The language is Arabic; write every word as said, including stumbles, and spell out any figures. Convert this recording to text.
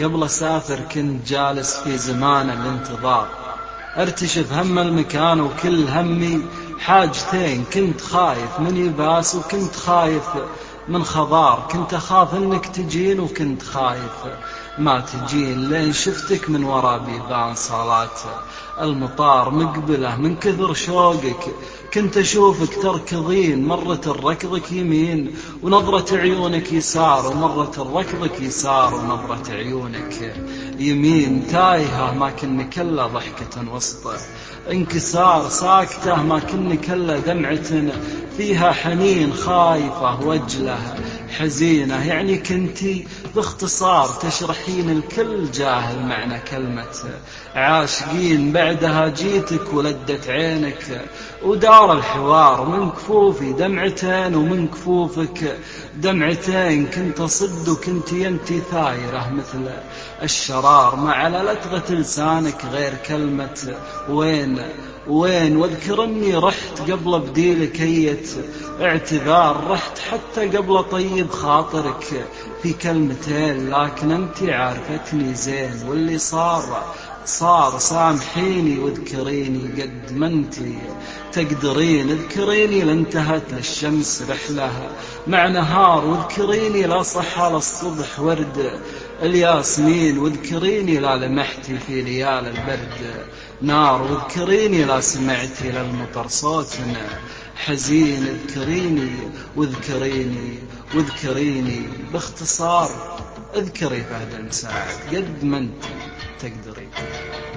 قبل أسافر كنت جالس في زمان الانتظار، ارتشف هم المكان وكل همي حاجتين. كنت خايف من يباس وكنت خايف من خضار. كنت أخاف إنك تجين وكنت خايف ما تجين، لين شفتك من ورا بيبان صالات المطار مقبلة من كثر شوقك. كنت أشوفك تركضين، مرة ركضك يمين ونظرة عيونك يسار، ومرة ركضك يسار ونظرة عيونك يمين. تايهة ما كنك إلا ضحكة وسط انكسار، ساكتة ما كنك إلا دمعة فيها حنين. خايفة وجلة حزينة، يعني كنتي باختصار تشرحين الكل جاهل معنى كلمة عاشقين. بعدها جيتك ولدت عينك ودار الحوار، من كفوفي دمعتين ومن كفوفك دمعتين. كنت أصد وكنت ينتي ثايرة مثل الشرار، ما على لتغة لسانك غير كلمة وين وين. واذكر اني رحت قبل بديلك اية اعتذار، رحت حتى قبل طيب خاطرك في كلمتين، لكن انت عارفتني زين واللي صار صار. سامحيني واذكريني قد ما انتي تقدرين، اذكريني لانتهت للشمس رحلة مع نهار، واذكريني لا صحى للصبح ورد الياسمين، واذكريني لا لمحتي في ليال البرد نار، واذكريني لا سمعتي للمطر صوتنا حزين. اذكريني واذكريني واذكريني باختصار، اذكري فهد مساعد قد ما انت تقدرين.